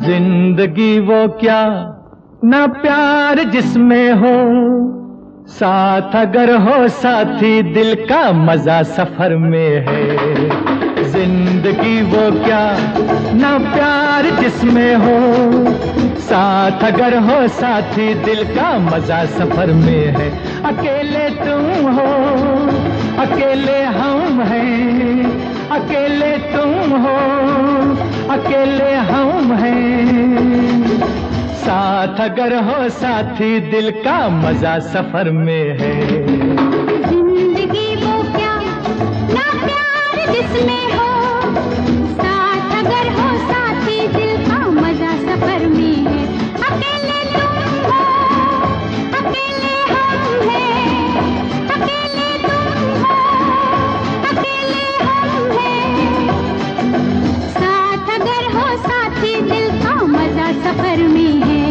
जिंदगी वो क्या ना प्यार जिसमें हो, साथ अगर हो साथी दिल का मजा सफर में है। जिंदगी वो क्या ना प्यार जिसमें हो, साथ अगर हो साथी दिल का मजा सफर में है। अकेले तुम हो अकेले हम हैं, अकेले तुम हो अकेले हम हैं, साथ अगर हो साथी दिल का मजा सफर में है। जिंदगी वो क्या ना प्यार जिसमें हो, साथ अगर हो साथी दिल का मजा सफर में है। अकेले तुम हो अकेले हम हैं, अकेले तुम हो अकेले हम हैं, साथ अगर हो साथी दिल का मजा सफर में है।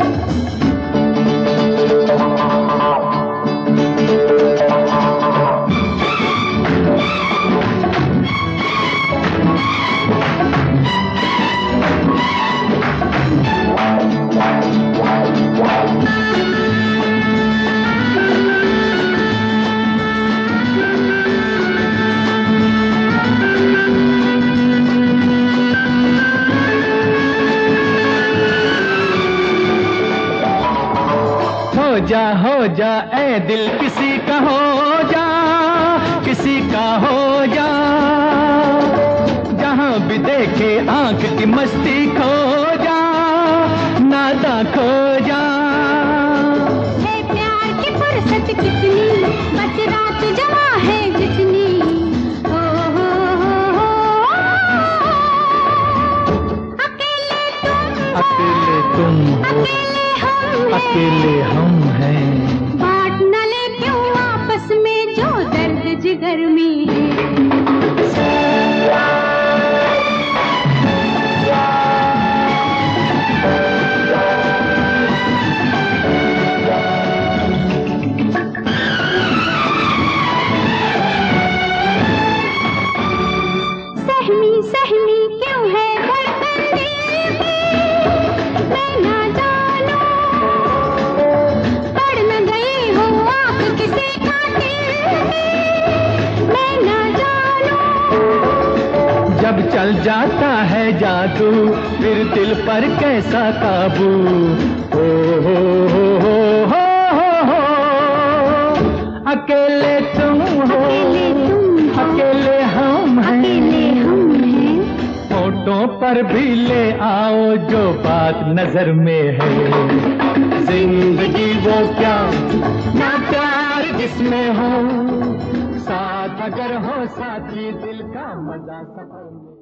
हो जा ऐ दिल किसी का हो जा, किसी का हो जा, जहां भी देखे आंख की मस्ती खो जा, नादा खो जा। है प्यार की फुर्सत कितनी, बस रात जवा है जितनी, हो अकेले तुम हो अकेले हम हैं, बांट न ले क्यों आपस में जो दर्द जिगर में है। सहमी सहमी क्यों है धड़कन दिल की, मैं ना जानूं, पड़ न गई हो आँख किसी कातिल की, मैं ना जानूं। जब चल जाता है जादू फिर दिल पर कैसा काबू, हो अकेले तुम हो अकेले हम हैं, फोटो पर भी ले आओ जो बात नजर में है। जिंदगी वो क्या ना प्यार जिसमें हो, साथ अगर हो साथी दिल का मजा सफर में।